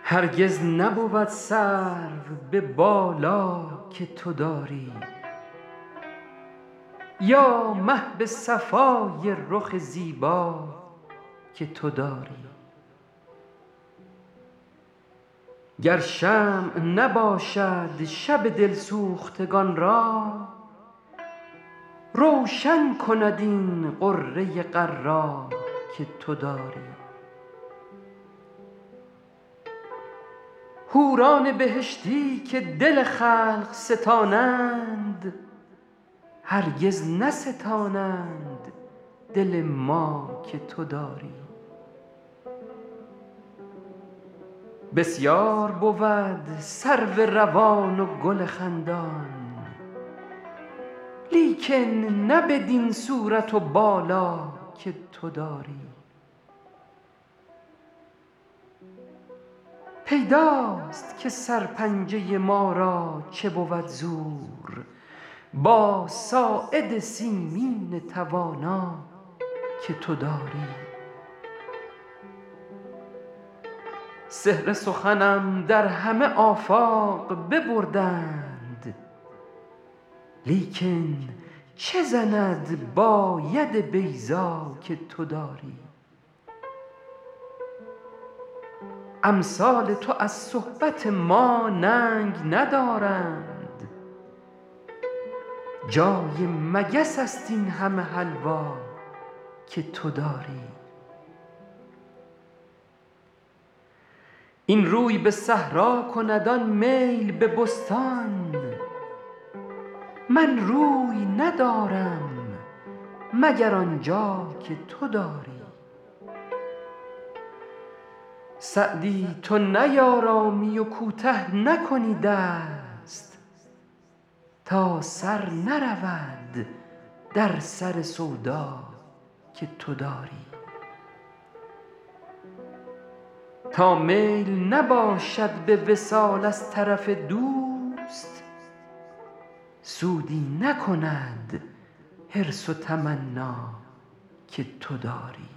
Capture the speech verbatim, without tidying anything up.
هرگز نبود سرو به بالا که تو داری، یا مه به صفای رخ زیبا که تو داری. گر شمع نباشد شب دلسوختگان را، روشن کند این غره غرا که تو داری. حوران بهشتی که دل خلق ستانند، هرگز نستانند دل ما که تو داری. بسیار بود سرو روان و گل خندان، لیکن نه بدین صورت و بالا که تو داری. پیداست که سرپنجه ما را چه بود زور، با ساعد سیمین توانا که تو داری. سحر سخنم در همه آفاق ببردند، لیکن چه زند با ید بیضا که تو داری. امثال تو از صحبت ما ننگ ندارند، جای مگس است این همه حلوا که تو داری. این روی به صحرا کند آن میل به بستان، من روی ندارم مگر آنجا که تو داری. سعدی تو نیارامی و کوته نکنی دست، تا سر نرود در سر سودا که تو داری. تا میل نباشد به وصال از طرف دوست، سودی نکند حرص و تمنا که تو داری.